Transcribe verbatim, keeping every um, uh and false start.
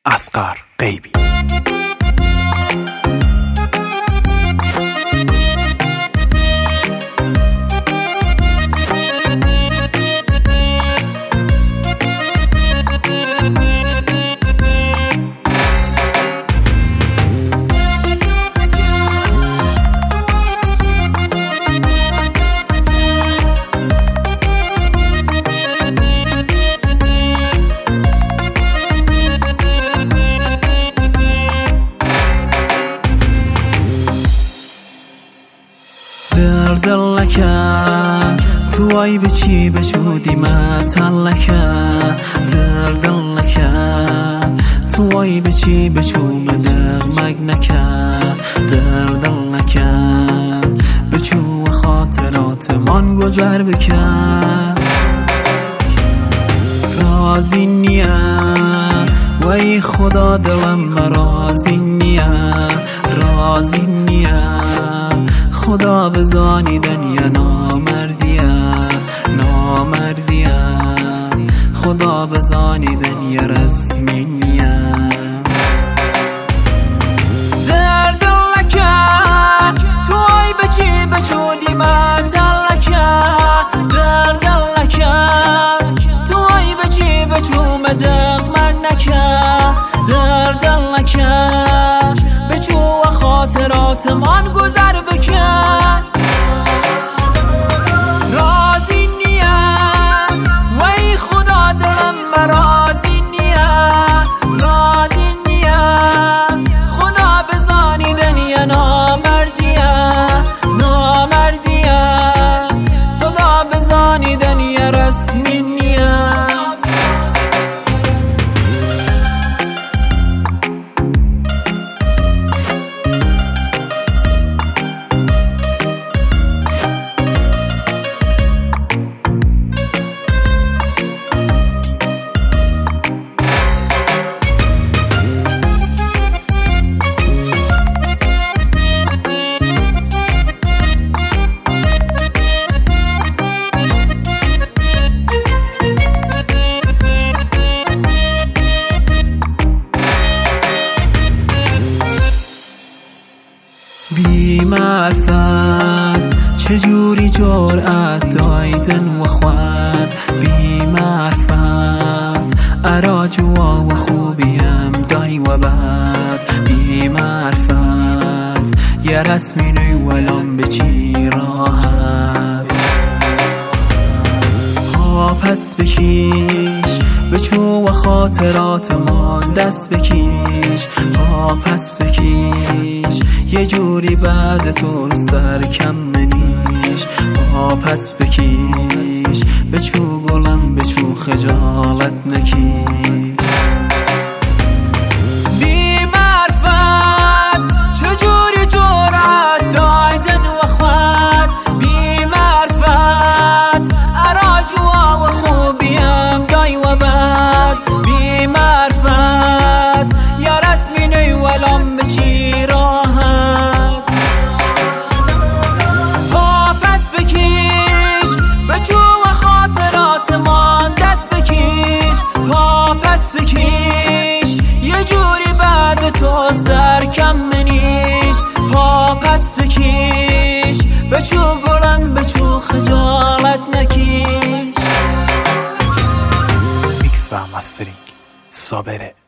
اصغر غیبی. دردلکه توی بچی بچودی متلکه دردلکه توی بچی بچوم دغمگ نکه دردلکه بچو خاطرات من گذر بکه رازی نیه وی خدا دلم مرازی نیه رازی نیه خدا بزانی دنیا نامردیه نامردیه خدا بزانی دنیا رسمی نیه دردلکه توی بچی بچودی متلکه دردلکه توی بچی بچوم دغمگ نکه دردلکه بچو خاطرات من گذر بکن رازی نیه وی خدا دلم مرازی نیه رازی نیه خدا بزانی دنیا نامردیه نامردیه خدا بزانی دنیا رسمی نیه بی معرفت چجوری جرأت دایدن و خواد بی معرفت ارا جوا و خوبیم دای و بعد بی معرفت یه رسمی نوی ولم بچی راحت ها پس بکیش بچو و خاطرات من دست بکیش ها پس بکیش یه جوری بعد تو سرکم منیش ها پس بکیش بچو گلم بچو خجالت نکیش بی معرفت چجوری جرأت دایدن و خواد بی معرفت ارا جوا و خوبیم دای و بعد بی معرفت یا رسمی نی ولم بچی راحت ها پس بکیش بچو و خاطرات من دست بکیش ها پس بکیش یه جوری بعد تو سرکم منیش ها پس بکیش بچو گلم بچو خجالت نکیش. میکس و مسترینگ صابره.